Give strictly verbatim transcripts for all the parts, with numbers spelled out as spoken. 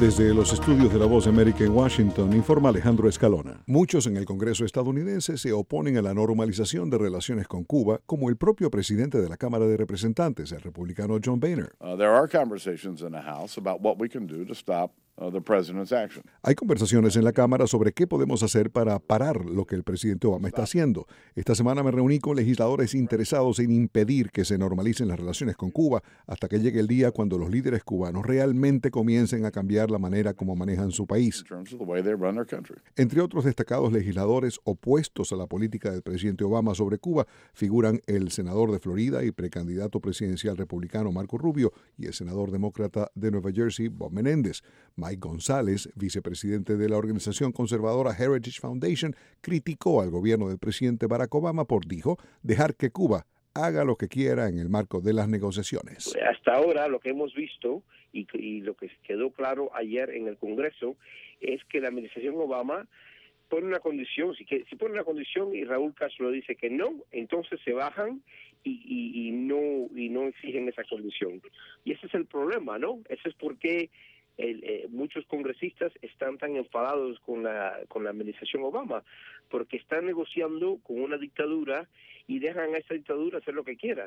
Desde los estudios de La Voz de América en Washington, informa Alejandro Escalona. Muchos en el Congreso estadounidense se oponen a la normalización de relaciones con Cuba, como el propio presidente de la Cámara de Representantes, el republicano John Boehner. Uh, there are conversations in the House about what we can do to stop Uh, the president's action. Hay conversaciones en la Cámara sobre qué podemos hacer para parar lo que el presidente Obama está haciendo. Esta semana me reuní con legisladores interesados en impedir que se normalicen las relaciones con Cuba hasta que llegue el día cuando los líderes cubanos realmente comiencen a cambiar la manera como manejan su país. Entre otros destacados legisladores opuestos a la política del presidente Obama sobre Cuba figuran el senador de Florida y precandidato presidencial republicano Marco Rubio y el senador demócrata de Nueva Jersey Bob Menéndez. Mike González, vicepresidente de la organización conservadora Heritage Foundation, criticó al gobierno del presidente Barack Obama por, dijo, dejar que Cuba haga lo que quiera en el marco de las negociaciones. Hasta ahora lo que hemos visto y, y lo que quedó claro ayer en el Congreso es que la administración Obama pone una condición, si, que, si pone una condición y Raúl Castro dice que no, entonces se bajan y, y, y, no, y no exigen esa condición. Y ese es el problema, ¿no? Ese es por qué El, eh, muchos congresistas están tan enfadados con la con la administración Obama, porque están negociando con una dictadura y dejan a esa dictadura hacer lo que quiera.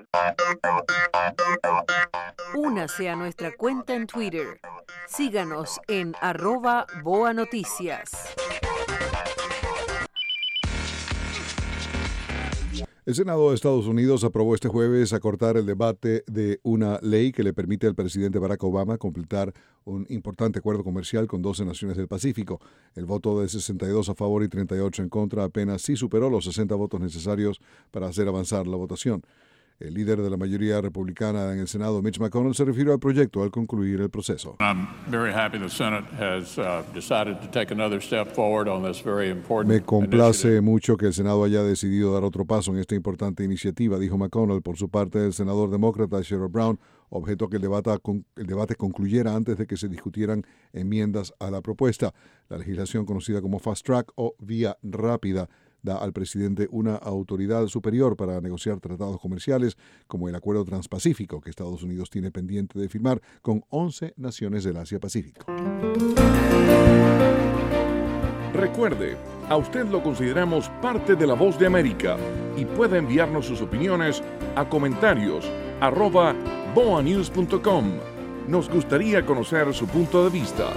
Únase a nuestra cuenta en Twitter. Síganos en arroba Boa Noticias. El Senado de Estados Unidos aprobó este jueves acortar el debate de una ley que le permite al presidente Barack Obama completar un importante acuerdo comercial con doce naciones del Pacífico. El voto de sesenta y dos a favor y treinta y ocho en contra apenas sí superó los sesenta votos necesarios para hacer avanzar la votación. El líder de la mayoría republicana en el Senado, Mitch McConnell, se refirió al proyecto al concluir el proceso. Me complace mucho que el Senado haya decidido dar otro paso en esta importante iniciativa, dijo McConnell. Por su parte, el senador demócrata Sherrod Brown objetó que el debate, el debate concluyera antes de que se discutieran enmiendas a la propuesta. La legislación conocida como Fast Track o Vía Rápida da al presidente una autoridad superior para negociar tratados comerciales como el Acuerdo Transpacífico que Estados Unidos tiene pendiente de firmar con once naciones del Asia-Pacífico. Recuerde, a usted lo consideramos parte de La Voz de América y puede enviarnos sus opiniones a comentarios arroba boa news punto com. Nos gustaría conocer su punto de vista.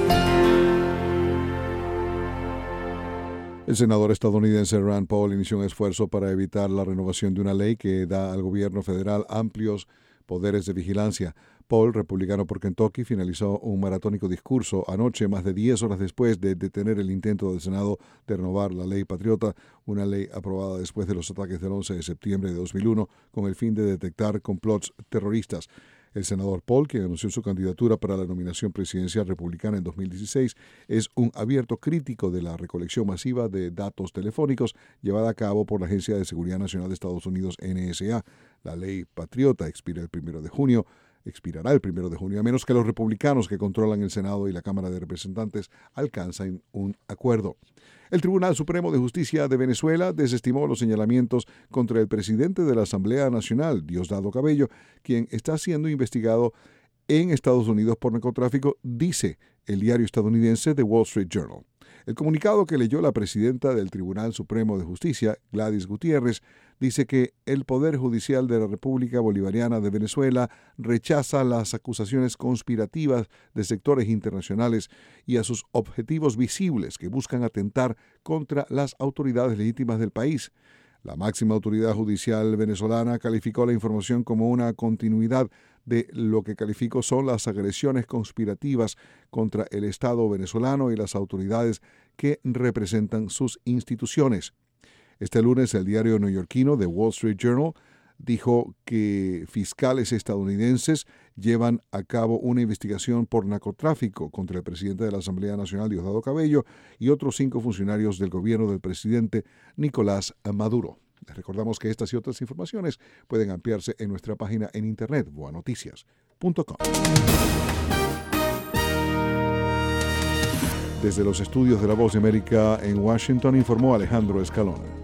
El senador estadounidense Rand Paul inició un esfuerzo para evitar la renovación de una ley que da al gobierno federal amplios poderes de vigilancia. Paul, republicano por Kentucky, finalizó un maratónico discurso anoche, más de diez horas después de detener el intento del Senado de renovar la ley Patriota, una ley aprobada después de los ataques del once de septiembre de dos mil uno con el fin de detectar complots terroristas. El senador Paul, quien anunció su candidatura para la nominación presidencial republicana en dos mil dieciséis, es un abierto crítico de la recolección masiva de datos telefónicos llevada a cabo por la Agencia de Seguridad Nacional de Estados Unidos, N S A. La ley Patriota expira el primero de junio. expirará el primero de junio, a menos que los republicanos que controlan el Senado y la Cámara de Representantes alcancen un acuerdo. El Tribunal Supremo de Justicia de Venezuela desestimó los señalamientos contra el presidente de la Asamblea Nacional, Diosdado Cabello, quien está siendo investigado en Estados Unidos por narcotráfico, dice el diario estadounidense The Wall Street Journal. El comunicado que leyó la presidenta del Tribunal Supremo de Justicia, Gladys Gutiérrez, dice que el Poder Judicial de la República Bolivariana de Venezuela rechaza las acusaciones conspirativas de sectores internacionales y a sus objetivos visibles que buscan atentar contra las autoridades legítimas del país. La máxima autoridad judicial venezolana calificó la información como una continuidad de lo que calificó son las agresiones conspirativas contra el Estado venezolano y las autoridades que representan sus instituciones. Este lunes, el diario neoyorquino The Wall Street Journal dijo que fiscales estadounidenses llevan a cabo una investigación por narcotráfico contra el presidente de la Asamblea Nacional, Diosdado Cabello, y otros cinco funcionarios del gobierno del presidente Nicolás Maduro. Les recordamos que estas y otras informaciones pueden ampliarse en nuestra página en internet, boa noticias punto com. Desde los estudios de La Voz de América en Washington, informó Alejandro Escalona.